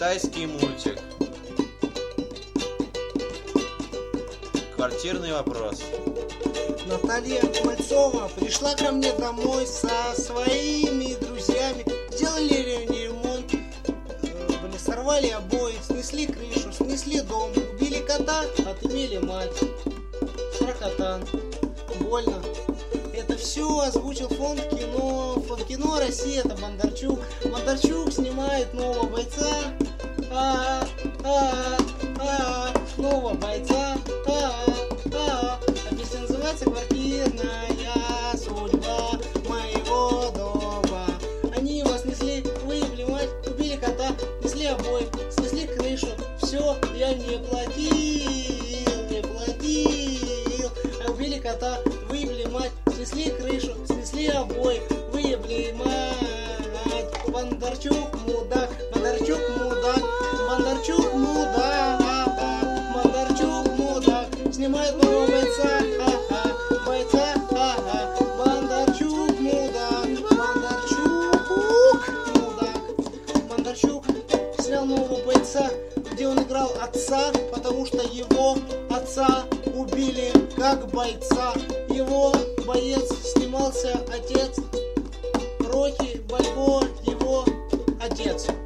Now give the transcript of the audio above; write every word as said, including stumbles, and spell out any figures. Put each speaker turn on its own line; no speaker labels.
Китайский мультик. Квартирный вопрос.
Наталья Мальцова пришла ко мне домой со своими друзьями. Сделали ремонт, блин, сорвали обои, снесли крышу, снесли дом, убили кота, отымели мать. Сракотан. Больно. Это все озвучил фонд кино. Фонд кино Россия, это Бондарчук. Бондарчук снимает нового бойца. А, а, а, нового бойца. А, а, а песня называется «Квартирная судьба моего дома». Они его снесли, выебли мать, убили кота, снесли обои, снесли крышу. Все, я не платил, не платил. А убили кота, выебли мать, снесли крышу, снесли обои, выебли мать. Бондарчук мудак, Бондарчук мудак, Бондарчук мудак, Бондарчук мудак, снимает нового бойца, ха-ха, бойца, ха-ха, Бондарчук мудак, Бондарчук мудак, Бондарчук снял нового бойца, где он играл отца, потому что его отца убили как бойца. Его боец снимался отец, Рокки Бальбоа, его отец.